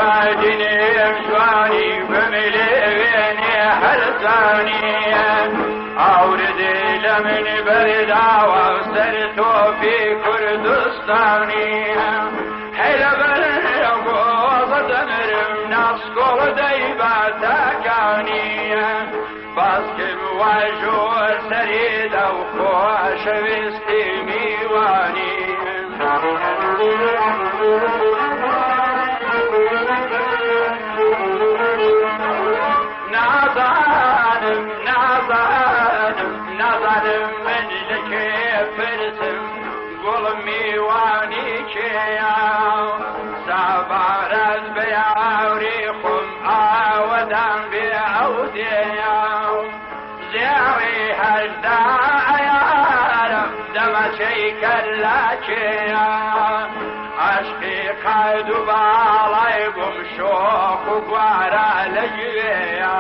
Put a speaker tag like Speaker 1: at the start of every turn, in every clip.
Speaker 1: دنيم جواني بمليني حرزاني أوردي لمن بردا وصرتو في كردستاني حيلا بلغو وصدمرم نسكو ديبا تاكاني باسكم واجو سريد وخوش وستي ميواني نظرم من لكيف برسم قول ميواني كيا سابارز بيعوريخم آودان بيعوديا زيعي هجدا عيارم دما شيكلا كيا عشقي قيد بالايقم شوق وقوارا لجويا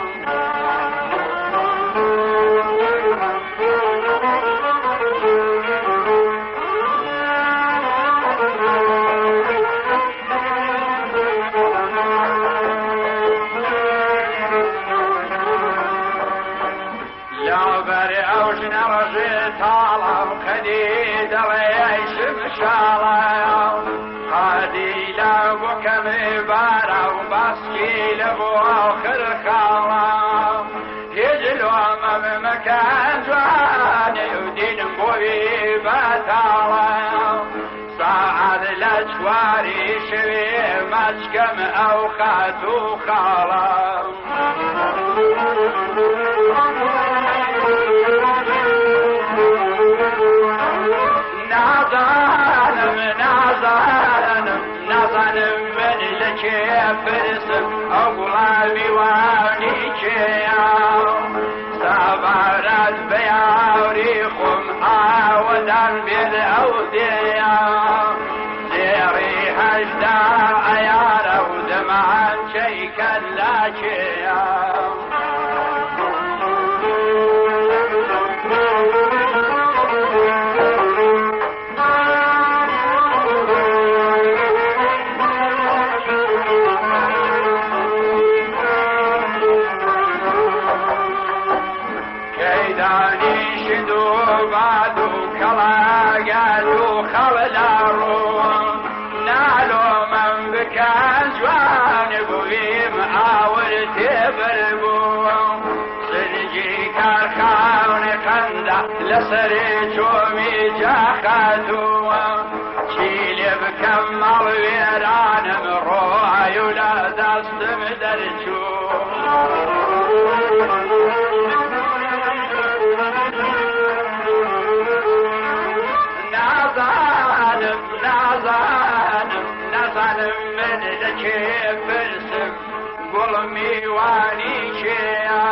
Speaker 1: طالب خديد ريش مشالة خديد ابوك مبارا وباسكي لبو اخر خالة يجلو امام مكان جواني ودين بوي باتالة صعد لجواري شوي مشكم او خاتو خالة نظرم من لكيف برسم أقلامي واني كيا سابارات بيعوريخم آودان بالأوديا زيري هجدا عيارة ودمعان شيكا لا كيا لسري جومي جاخاتو شيلي بكمل ويران مروعي ولا دست مدرجو نظرم من لكيف برسم قلمي واني شيا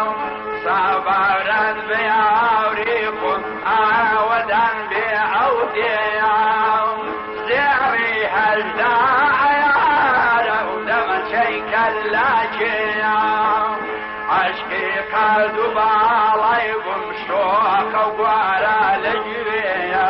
Speaker 1: صبرت بيعوريكم آودان بيعوديا زيري هجدا عيارة ودم شيكا لاجيا عشقي قد بالايكم شوق وقوارا لجويا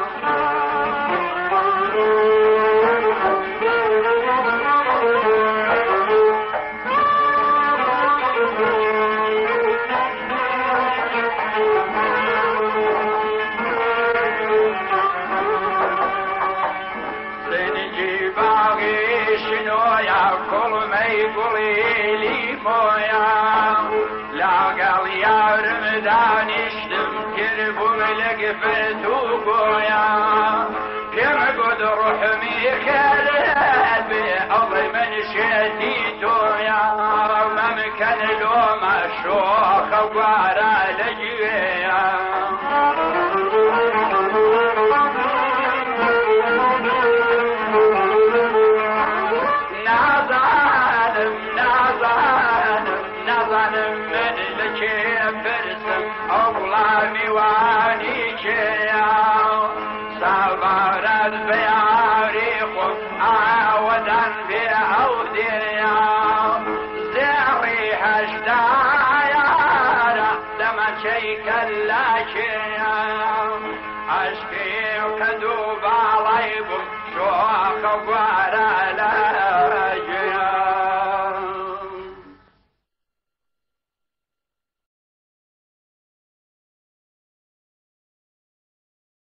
Speaker 1: قولي مويا لا قال يا رمضان اشتم كربو لك فتوقويا كم قد روحمي خلبي الله من شديدو يا ممكن لو ما شوخ وقارا لجويا من لكيف برسم أقلامي واني كيا سابارت بيعريخم آودان بيعوديا زيري هجدا عيارة لما شيكا لا كيا عشقي وكدوب عليكم شوق